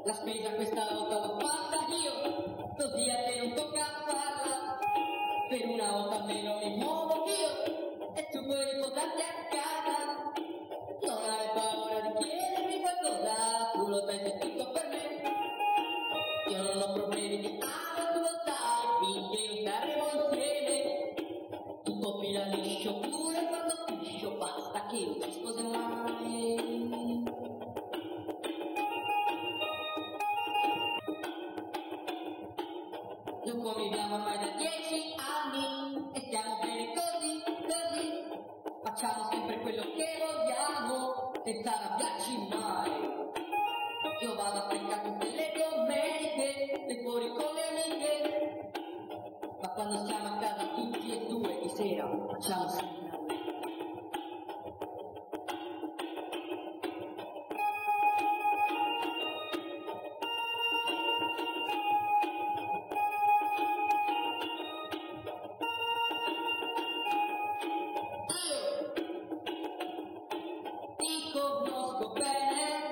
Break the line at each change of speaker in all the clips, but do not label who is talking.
La spesa questa volta l'ho fatta io, così a te non tocca farla. Per una volta almeno mi muovo io, e tu puoi riposarti a casa. Non hai paura di chiedermi qualcosa, tu lo sai se tutto per me. Io non ho problemi di ama, tu lo sai, finché non staremo insieme. Tutto fila liscio, pure quando piscio, basta che non ci sposerò mai. Non conviviamo ormai da 10 anni e stiamo bene così, così. Facciamo sempre quello che vogliamo, senza arrabbiarci mai. Io vado a pesca tutte le domeniche, e fuori con le amiche. Ma quando siamo a casa tutti e due di sera, facciamo sempre ti conosco bene,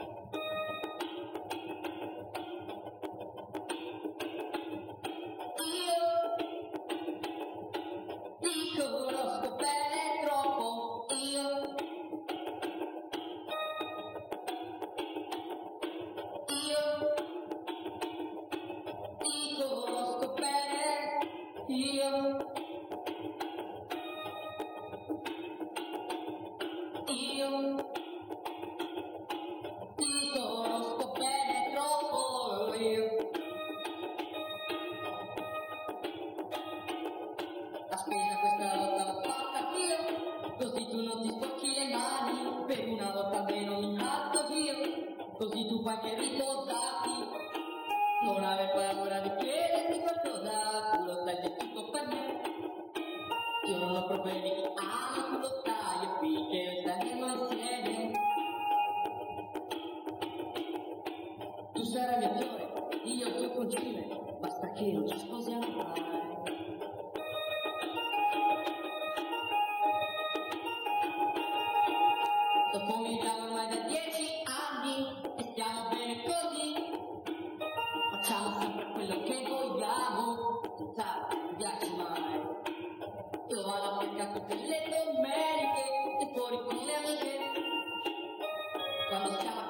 ti conosco bene troppo, io ti conosco bene, io ti conosco bene troppo, io. La spesa questa volta l'ho fatta io, così tu non ti sporchi le mani, per una volta almeno mi alzo io, così tu puoi anche riposarti. Non aver paura di chiedermi qualcosa, tu lo sai che tutto per me. Io non ho problemi di ama, tu lo sai, e finché staremo insieme. Tu sarai mio fiore, io il tuo concime, basta che non ci sposiamo mai. Lo conviviamo ormai da 10 anni e stiamo bene così. Facciamo sempre quello che vogliamo, senza arrabbiarci mai. Io vado a pesca tutte le domeniche e fuori con le amiche. Quando siamo